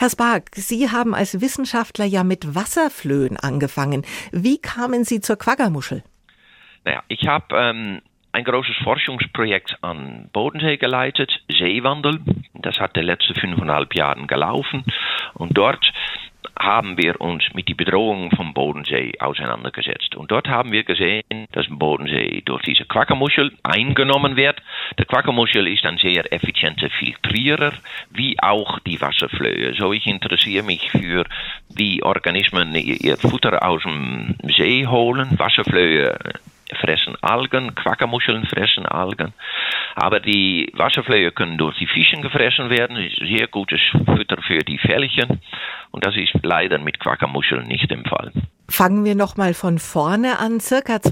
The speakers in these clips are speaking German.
Herr Spark, Sie haben als Wissenschaftler ja mit Wasserflöhen angefangen. Wie kamen Sie zur Quaggamuschel? Naja, ich habe ein großes Forschungsprojekt an Bodensee geleitet, Seewandel. Das hat die letzten 5,5 Jahre gelaufen. Und dort haben wir uns mit den Bedrohungen vom Bodensee auseinandergesetzt. Und dort haben wir gesehen, dass der Bodensee durch diese Quaggamuschel eingenommen wird. Der Quaggamuschel ist ein sehr effizienter Filtrierer, wie auch die Wasserflöhe. So, ich interessiere mich für, wie Organismen ihr Futter aus dem See holen. Wasserflöhe fressen Algen, Quaggamuscheln fressen Algen. Aber die Wasserflöhe können durch die Fischen gefressen werden. Das ist sehr gutes Futter für die Fällchen. Und das ist leider mit Quaggamuscheln nicht der Fall. Fangen wir noch mal von vorne an. Circa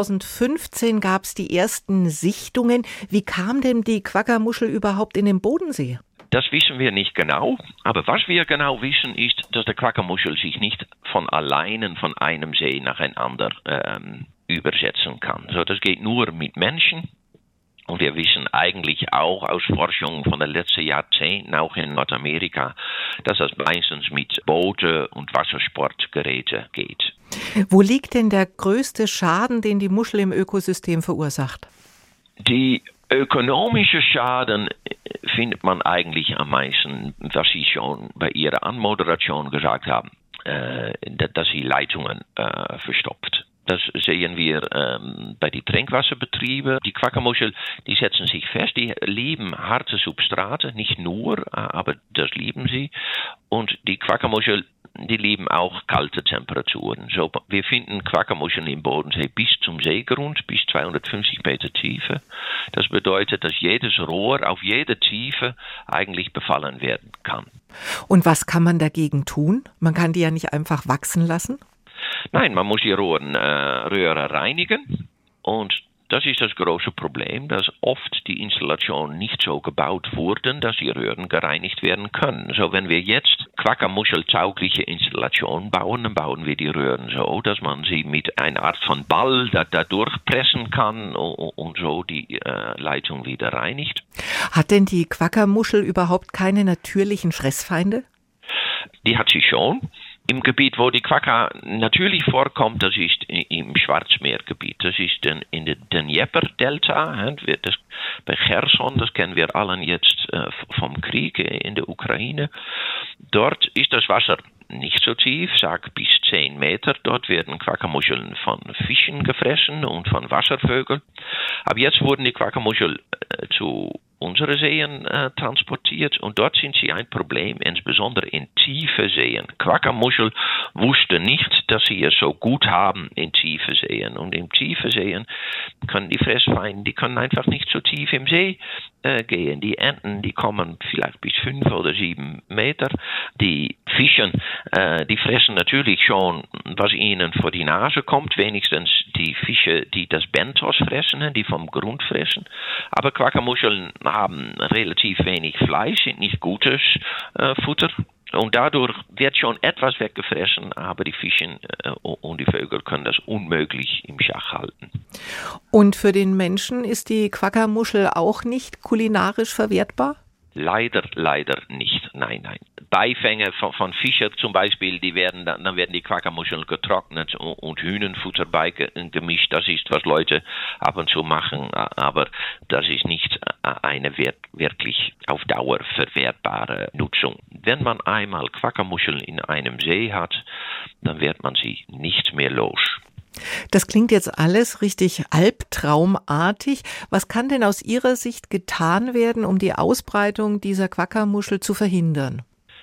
2015 gab es die ersten Sichtungen. Wie kam denn die Quaggamuschel überhaupt in den Bodensee? Das wissen wir nicht genau, aber was wir genau wissen ist, dass der Quaggamuschel sich nicht von alleine von einem See nach einem anderen übersetzen kann. So, das geht nur mit Menschen. Und wir wissen eigentlich auch aus Forschung von den letzten Jahrzehnten, auch in Nordamerika, dass das meistens mit Boote und Wassersportgeräten geht. Wo liegt denn der größte Schaden, den die Muschel im Ökosystem verursacht? Die ökonomische Schaden findet man eigentlich am meisten, was Sie schon bei Ihrer Anmoderation gesagt haben, dass sie Leitungen verstopft. Das sehen wir bei den Trinkwasserbetrieben. Die Quaggamuschel, die setzen sich fest, die lieben harte Substrate, nicht nur, aber das lieben sie. Und die Quaggamuschel, die lieben auch kalte Temperaturen. So, wir finden Quaggamuscheln im Bodensee bis zum Seegrund, bis 250 Meter Tiefe. Das bedeutet, dass jedes Rohr auf jede Tiefe eigentlich befallen werden kann. Und was kann man dagegen tun? Man kann die ja nicht einfach wachsen lassen? Nein, man muss die Röhre reinigen und das ist das große Problem, dass oft die Installationen nicht so gebaut wurden, dass die Röhren gereinigt werden können. So, wenn wir jetzt Quaggamuschel-taugliche Installationen bauen, dann bauen wir die Röhren so, dass man sie mit einer Art von Ball da durchpressen kann und so die Leitung wieder reinigt. Hat denn die Quaggamuschel überhaupt keine natürlichen Fressfeinde? Die hat sie schon. Im Gebiet, wo die Quagga natürlich vorkommt, das ist im Schwarzmeergebiet. Das ist in der Dnepr-Delta, bei Cherson, das kennen wir allen jetzt vom Krieg in der Ukraine. Dort ist das Wasser nicht so tief, sag bis 10 Meter. Dort werden Quaggamuscheln von Fischen gefressen und von Wasservögeln. Aber jetzt wurden die Quaggamuscheln zu unsere Seen transportiert und dort sind sie ein Problem, insbesondere in tiefe Seen. Quaggamuschel wussten nicht, dass sie es so gut haben in tiefe Seen. Und in tiefe Seen können die Fressfeinde, die können einfach nicht so tief im See gehen. Die Enten, die kommen vielleicht bis 5 oder 7 Meter. Die Fischen, die fressen natürlich schon, was ihnen vor die Nase kommt, wenigstens die Fische, die das Benthos fressen, die vom Grund fressen. Aber Quaggamuscheln haben relativ wenig Fleisch, sind nicht gutes Futter. Und dadurch wird schon etwas weggefressen, aber die Fische und die Vögel können das unmöglich im Schach halten. Und für den Menschen ist die Quaggamuschel auch nicht kulinarisch verwertbar? Leider nicht. Nein. Beifänge von Fischen zum Beispiel, dann werden die Quaggamuscheln getrocknet und Hühnerfutter beigemischt. Das ist, was Leute ab und zu machen, aber das ist nicht eine wirklich auf Dauer verwertbare Nutzung. Wenn man einmal Quaggamuscheln in einem See hat, dann wird man sie nicht mehr los. Das klingt jetzt alles richtig albtraumartig. Was kann denn aus Ihrer Sicht getan werden, um die Ausbreitung dieser Quaggamuschel zu verhindern?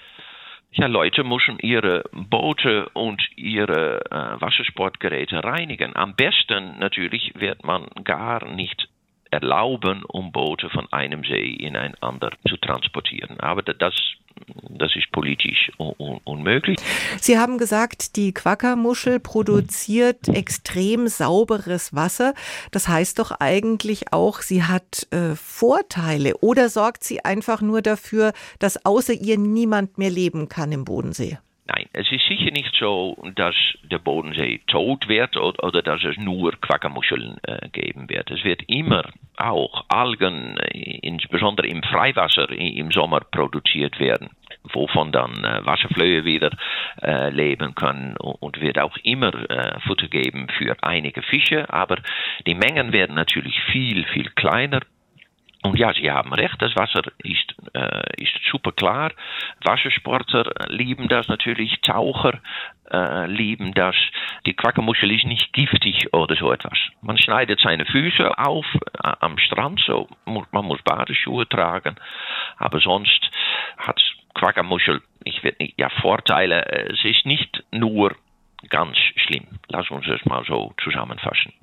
Ja, Leute müssen ihre Boote und ihre Wassersportgeräte reinigen. Am besten natürlich wird man gar nicht erlauben, um Boote von einem See in ein anderes zu transportieren. Aber das ist politisch unmöglich. Sie haben gesagt, die Quaggamuschel produziert extrem sauberes Wasser. Das heißt doch eigentlich auch, sie hat Vorteile. Oder sorgt sie einfach nur dafür, dass außer ihr niemand mehr leben kann im Bodensee? Nein, Es ist sicher nicht so, dass der Bodensee tot wird oder dass es nur Quakkermuscheln geben wird. Es wird immer auch Algen, insbesondere im Freiwasser im Sommer produziert werden, wovon dann Wasserflöhe wieder leben können und wird auch immer Futter geben für einige Fische, aber die Mengen werden natürlich viel, viel kleiner. Und ja, Sie haben recht, das Wasser ist super klar. Wassersportler lieben das natürlich, Taucher lieben das. Die Quakkermuschel ist nicht giftig oder so etwas. Man schneidet seine Füße auf am Strand, so man muss Badeschuhe tragen, aber sonst hat Quakkermuschel, Vorteile. Es ist nicht nur ganz schlimm. Lass uns das mal so zusammenfassen.